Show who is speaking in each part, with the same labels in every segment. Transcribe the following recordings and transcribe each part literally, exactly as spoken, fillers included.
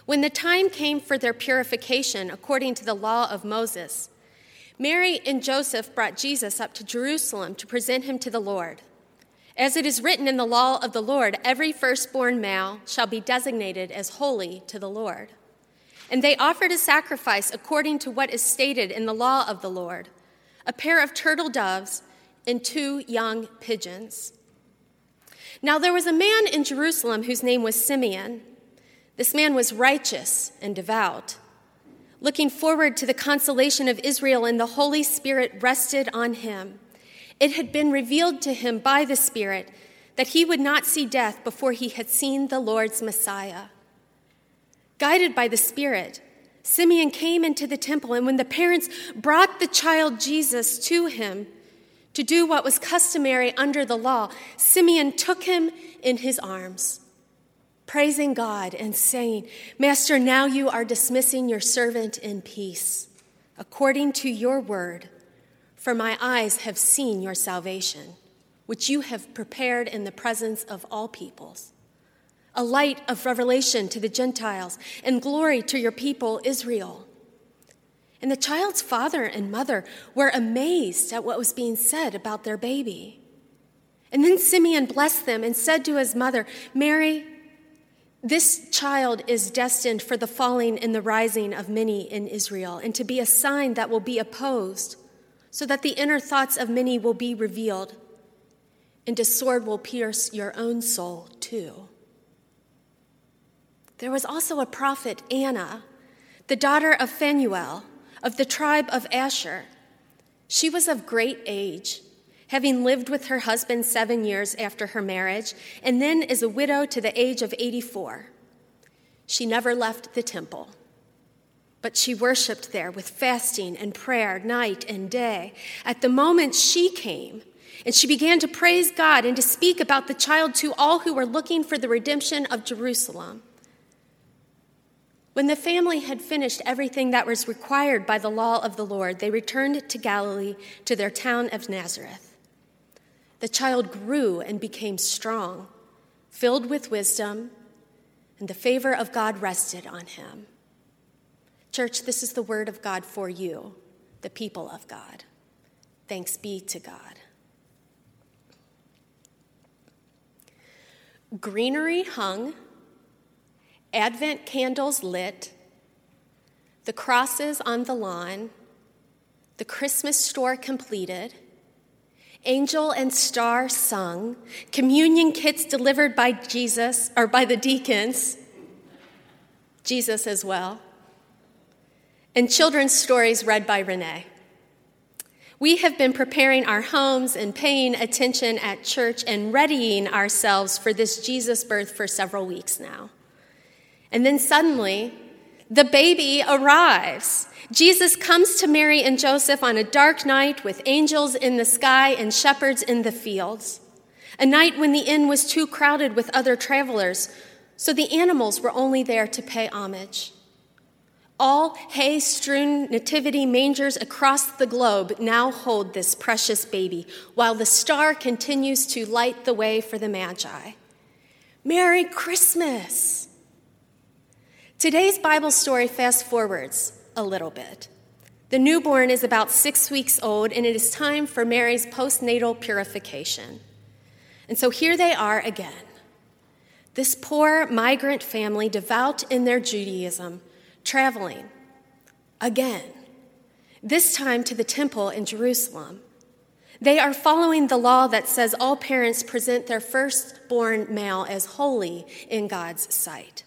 Speaker 1: When the time came for their purification according to the law of Moses, Mary and Joseph brought Jesus up to Jerusalem to present him to the Lord. As it is written in the law of the Lord, every firstborn male shall be designated as holy to the Lord. And they offered a sacrifice according to what is stated in the law of the Lord, a pair of turtle doves and two young pigeons. Now there was a man in Jerusalem whose name was Simeon. This man was righteous and devout, looking forward to the consolation of Israel, and the Holy Spirit rested on him. It had been revealed to him by the Spirit that he would not see death before he had seen the Lord's Messiah. Guided by the Spirit, Simeon came into the temple, and when the parents brought the child Jesus to him to do what was customary under the law, Simeon took him in his arms, praising God and saying, "Master, now you are dismissing your servant in peace, according to your word. For my eyes have seen your salvation, which you have prepared in the presence of all peoples, a light of revelation to the Gentiles and glory to your people Israel." And the child's father and mother were amazed at what was being said about their baby. And then Simeon blessed them and said to his mother, "Mary, this child is destined for the falling and the rising of many in Israel, and to be a sign that will be opposed, so that the inner thoughts of many will be revealed, and a sword will pierce your own soul too." There was also a prophet, Anna, the daughter of Phanuel, of the tribe of Asher. She was of great age, having lived with her husband seven years after her marriage, and then as a widow to the age of eighty-four. She never left the temple, but she worshiped there with fasting and prayer night and day. At the moment she came, and she began to praise God and to speak about the child to all who were looking for the redemption of Jerusalem. When the family had finished everything that was required by the law of the Lord, they returned to Galilee, to their town of Nazareth. The child grew and became strong, filled with wisdom, and the favor of God rested on him. Church, this is the word of God for you, the people of God. Thanks be to God. Greenery hung, Advent candles lit, the crosses on the lawn, the Christmas store completed, angel and star sung, communion kits delivered by Jesus, or by the deacons, Jesus as well, and children's stories read by Renee. We have been preparing our homes and paying attention at church and readying ourselves for this Jesus birth for several weeks now. And then suddenly, the baby arrives. Jesus comes to Mary and Joseph on a dark night with angels in the sky and shepherds in the fields, a night when the inn was too crowded with other travelers, so the animals were only there to pay homage. All hay-strewn nativity mangers across the globe now hold this precious baby, while the star continues to light the way for the Magi. Merry Christmas! Today's Bible story fast forwards a little bit. The newborn is about six weeks old, and it is time for Mary's postnatal purification. And so here they are again. This poor migrant family, devout in their Judaism, traveling again, this time to the temple in Jerusalem. They are following the law that says all parents present their firstborn male as holy in God's sight.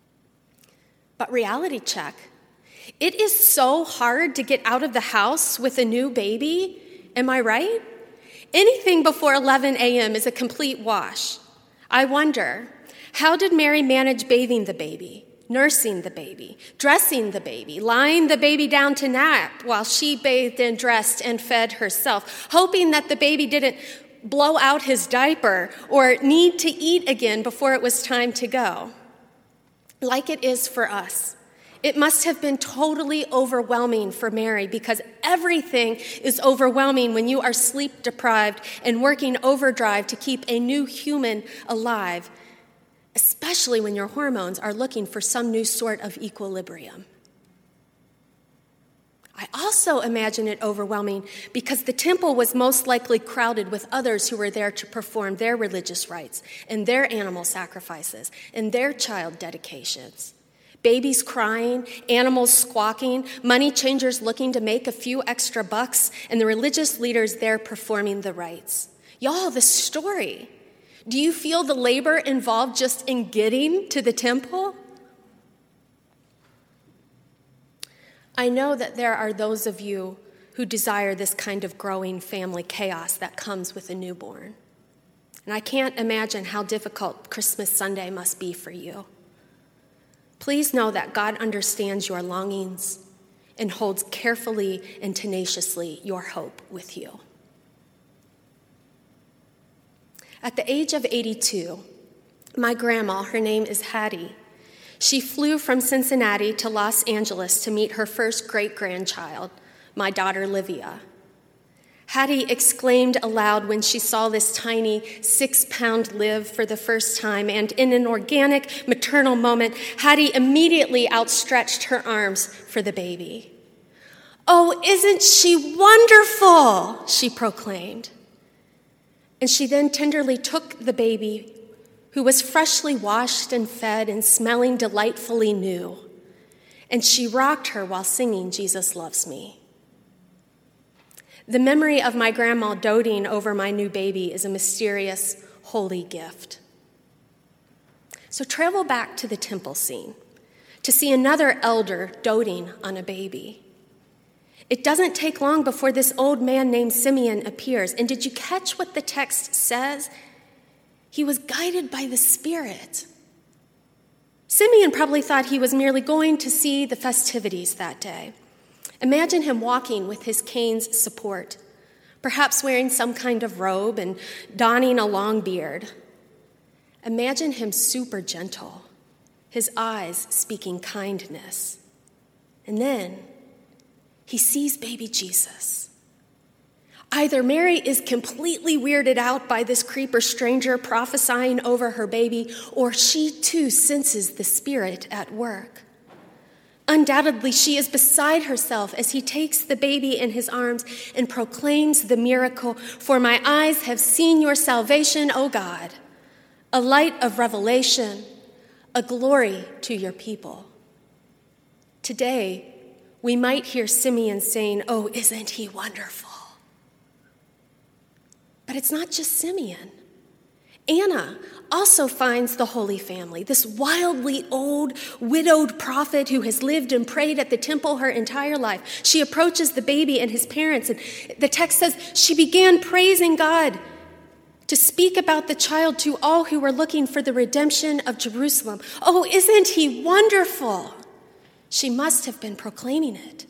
Speaker 1: But reality check, it is so hard to get out of the house with a new baby. Am I right? Anything before eleven a.m. is a complete wash. I wonder, how did Mary manage bathing the baby, nursing the baby, dressing the baby, lying the baby down to nap while she bathed and dressed and fed herself, hoping that the baby didn't blow out his diaper or need to eat again before it was time to go? Like it is for us. It must have been totally overwhelming for Mary, because everything is overwhelming when you are sleep deprived and working overdrive to keep a new human alive. especially when your hormones are looking for some new sort of equilibrium. I also imagine it overwhelming because the temple was most likely crowded with others who were there to perform their religious rites and their animal sacrifices and their child dedications. Babies crying, animals squawking, money changers looking to make a few extra bucks, and the religious leaders there performing the rites. Y'all, the story. Do you feel the labor involved just in getting to the temple? I know that there are those of you who desire this kind of growing family chaos that comes with a newborn. And I can't imagine how difficult Christmas Sunday must be for you. Please know that God understands your longings and holds carefully and tenaciously your hope with you. At the age of eighty-two, my grandma, her name is Hattie, she flew from Cincinnati to Los Angeles to meet her first great-grandchild, my daughter Livia. Hattie exclaimed aloud when she saw this tiny six-pound Liv for the first time, and in an organic maternal moment, Hattie immediately outstretched her arms for the baby. "Oh, isn't she wonderful?" she proclaimed. And she then tenderly took the baby, who was freshly washed and fed and smelling delightfully new, and she rocked her while singing "Jesus Loves Me." The memory of my grandma doting over my new baby is a mysterious, holy gift. So travel back to the temple scene to see another elder doting on a baby. It doesn't take long before this old man named Simeon appears. And did you catch what the text says? He was guided by the Spirit. Simeon probably thought he was merely going to see the festivities that day. Imagine him walking with his cane's support, perhaps wearing some kind of robe and donning a long beard. Imagine him super gentle, his eyes speaking kindness. And then he sees baby Jesus. Either Mary is completely weirded out by this creeper stranger prophesying over her baby, or she too senses the Spirit at work. Undoubtedly, she is beside herself as he takes the baby in his arms and proclaims the miracle, "For my eyes have seen your salvation, O God, a light of revelation, a glory to your people." Today, we might hear Simeon saying, "Oh, isn't he wonderful?" But it's not just Simeon. Anna also finds the Holy Family, this wildly old, widowed prophet who has lived and prayed at the temple her entire life. She approaches the baby and his parents, and the text says she began praising God to speak about the child to all who were looking for the redemption of Jerusalem. "Oh, isn't he wonderful?" She must have been proclaiming it.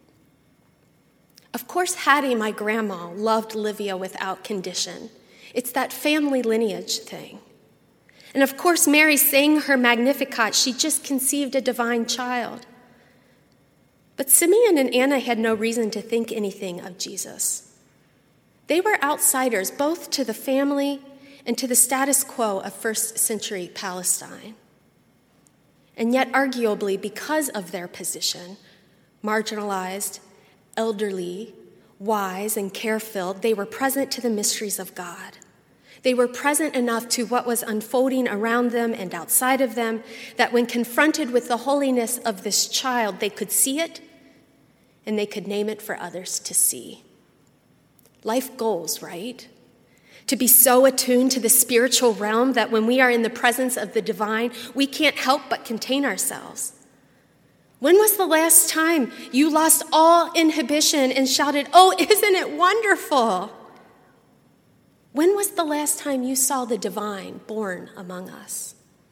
Speaker 1: Of course, Hattie, my grandma, loved Livia without condition. It's that family lineage thing. And of course, Mary sang her Magnificat. She just conceived a divine child. But Simeon and Anna had no reason to think anything of Jesus. They were outsiders both to the family and to the status quo of first century Palestine. And yet, arguably, because of their position, marginalized, elderly, wise, and care-filled, they were present to the mysteries of God. They were present enough to what was unfolding around them and outside of them that when confronted with the holiness of this child, they could see it and they could name it for others to see. Life goals, right? To be so attuned to the spiritual realm that when we are in the presence of the divine, we can't help but contain ourselves. When was the last time you lost all inhibition and shouted, "Oh, isn't it wonderful?" When was the last time you saw the divine born among us?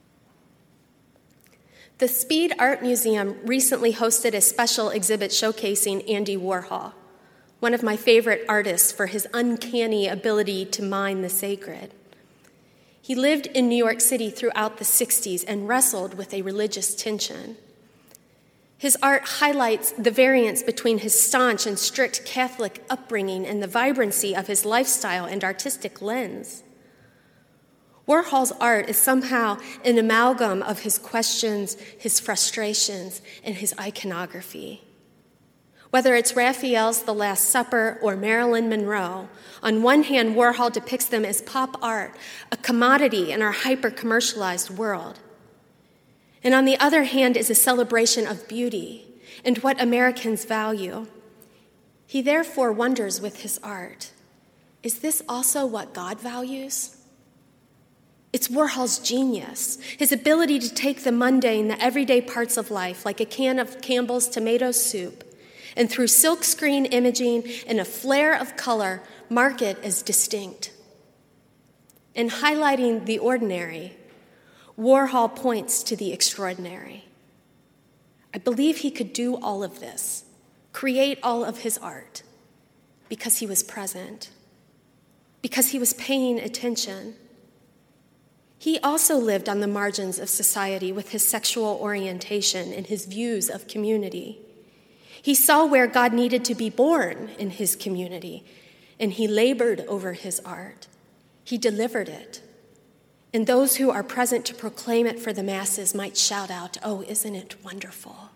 Speaker 1: The Speed Art Museum recently hosted a special exhibit showcasing Andy Warhol, one of my favorite artists for his uncanny ability to mine the sacred. He lived in New York City throughout the sixties and wrestled with a religious tension. His art highlights the variance between his staunch and strict Catholic upbringing and the vibrancy of his lifestyle and artistic lens. Warhol's art is somehow an amalgam of his questions, his frustrations, and his iconography. Whether it's Raphael's The Last Supper or Marilyn Monroe, on one hand, Warhol depicts them as pop art, a commodity in our hyper-commercialized world. And on the other hand is a celebration of beauty and what Americans value. He therefore wonders with his art, is this also what God values? It's Warhol's genius, his ability to take the mundane, the everyday parts of life, like a can of Campbell's tomato soup, and through silkscreen imaging and a flare of color, mark it as distinct. In highlighting the ordinary, Warhol points to the extraordinary. I believe he could do all of this, create all of his art, because he was present, because he was paying attention. He also lived on the margins of society with his sexual orientation and his views of community. He saw where God needed to be born in his community, and he labored over his art. He delivered it. And those who are present to proclaim it for the masses might shout out, "Oh, isn't it wonderful?"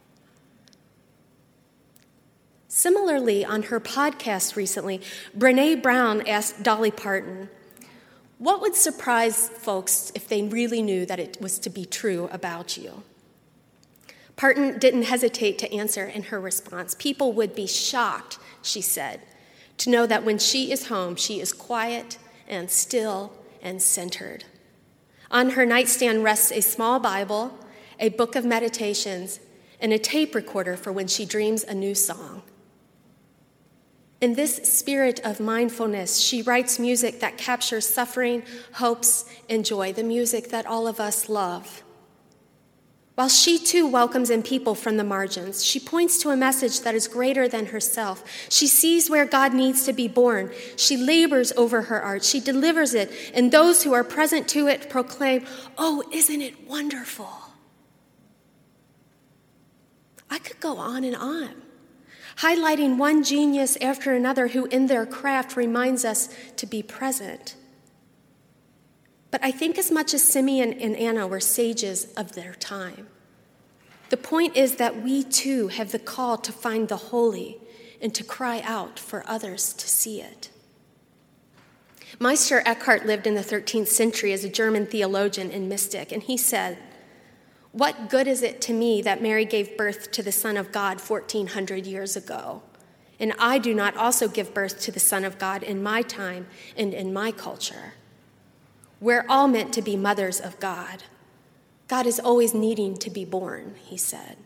Speaker 1: Similarly, on her podcast recently, Brené Brown asked Dolly Parton, what would surprise folks if they really knew that it was to be true about you? Parton didn't hesitate to answer in her response. People would be shocked, she said, to know that when she is home, she is quiet and still and centered. On her nightstand rests a small Bible, a book of meditations, and a tape recorder for when she dreams a new song. In this spirit of mindfulness, she writes music that captures suffering, hopes, and joy, the music that all of us love. While she too welcomes in people from the margins, she points to a message that is greater than herself. She sees where God needs to be born. She labors over her art. She delivers it, and those who are present to it proclaim, "Oh, isn't it wonderful?" I could go on and on, highlighting one genius after another who in their craft reminds us to be present. But I think as much as Simeon and Anna were sages of their time, the point is that we too have the call to find the holy and to cry out for others to see it. Meister Eckhart lived in the thirteenth century as a German theologian and mystic, and he said, "What good is it to me that Mary gave birth to the Son of God fourteen hundred years ago, and I do not also give birth to the Son of God in my time and in my culture? We're all meant to be mothers of God. God is always needing to be born," he said.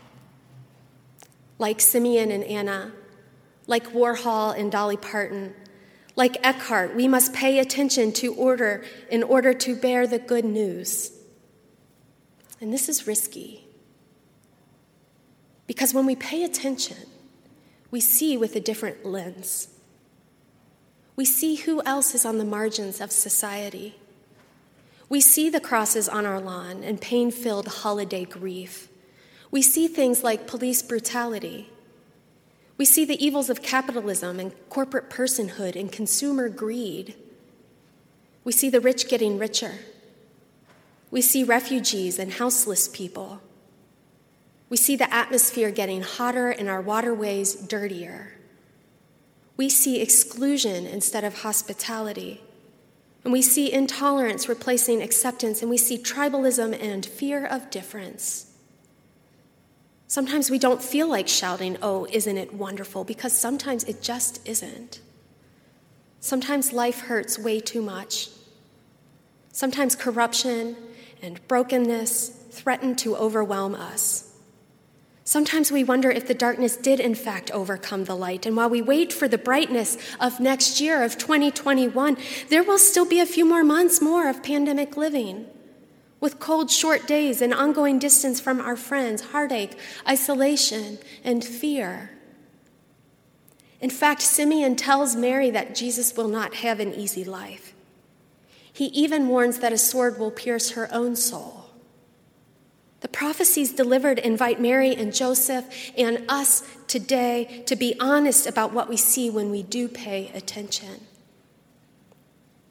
Speaker 1: Like Simeon and Anna, like Warhol and Dolly Parton, like Eckhart, we must pay attention to order in order to bear the good news. And this is risky, because when we pay attention, we see with a different lens. We see who else is on the margins of society. We see the crosses on our lawn and pain-filled holiday grief. We see things like police brutality. We see the evils of capitalism and corporate personhood and consumer greed. We see the rich getting richer. We see refugees and houseless people. We see the atmosphere getting hotter and our waterways dirtier. We see exclusion instead of hospitality. And we see intolerance replacing acceptance, and we see tribalism and fear of difference. Sometimes we don't feel like shouting, "Oh, isn't it wonderful?" because sometimes it just isn't. Sometimes life hurts way too much. Sometimes corruption and brokenness threaten to overwhelm us. Sometimes we wonder if the darkness did in fact overcome the light, and while we wait for the brightness of next year, of twenty twenty-one, there will still be a few more months more of pandemic living, with cold, short days and ongoing distance from our friends, heartache, isolation, and fear. In fact, Simeon tells Mary that Jesus will not have an easy life. He even warns that a sword will pierce her own soul. The prophecies delivered invite Mary and Joseph and us today to be honest about what we see when we do pay attention.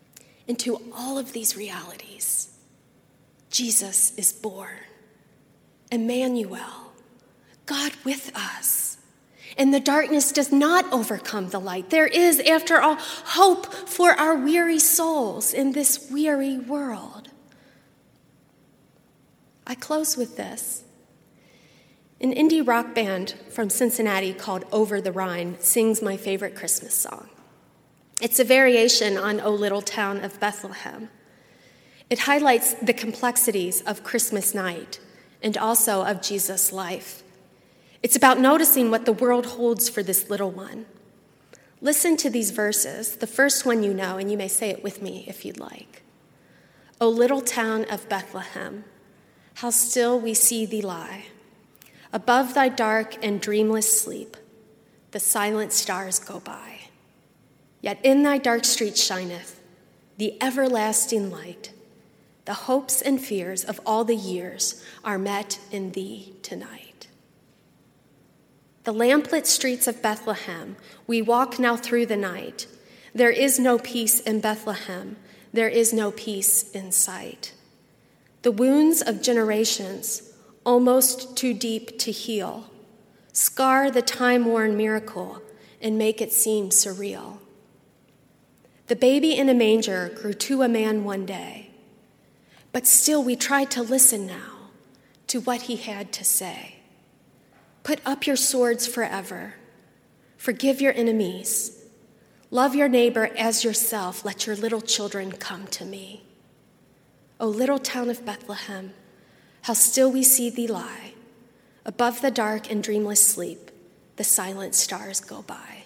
Speaker 1: into all of these realities. Jesus is born. Emmanuel, God with us. And the darkness does not overcome the light. There is, after all, hope for our weary souls in this weary world. I close with this. An indie rock band from Cincinnati called Over the Rhine sings my favorite Christmas song. It's a variation on O Little Town of Bethlehem. It highlights the complexities of Christmas night and also of Jesus' life. It's about noticing what the world holds for this little one. Listen to these verses, the first one you know, and you may say it with me if you'd like. O little town of Bethlehem, how still we see thee lie. Above thy dark and dreamless sleep, the silent stars go by. Yet in thy dark street shineth the everlasting light. The hopes and fears of all the years are met in thee tonight. The lamplit streets of Bethlehem, we walk now through the night. There is no peace in Bethlehem, there is no peace in sight. The wounds of generations, almost too deep to heal, scar the time-worn miracle and make it seem surreal. The baby in a manger grew to a man one day, but still we try to listen now to what he had to say. Put up your swords forever. Forgive your enemies. Love your neighbor as yourself. Let your little children come to me. O little town of Bethlehem, how still we see thee lie. Above the dark and dreamless sleep, the silent stars go by.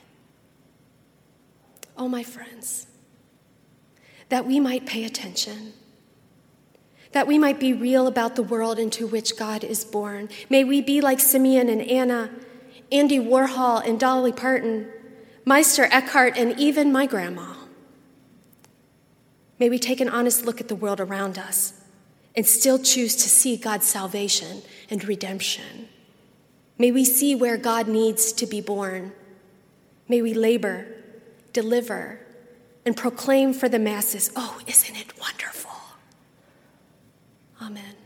Speaker 1: Oh, my friends, that we might pay attention, that we might be real about the world into which God is born. May we be like Simeon and Anna, Andy Warhol and Dolly Parton, Meister Eckhart, and even my grandma. May we take an honest look at the world around us and still choose to see God's salvation and redemption. May we see where God needs to be born. May we labor, deliver, and proclaim for the masses, oh, isn't it wonderful? Amen.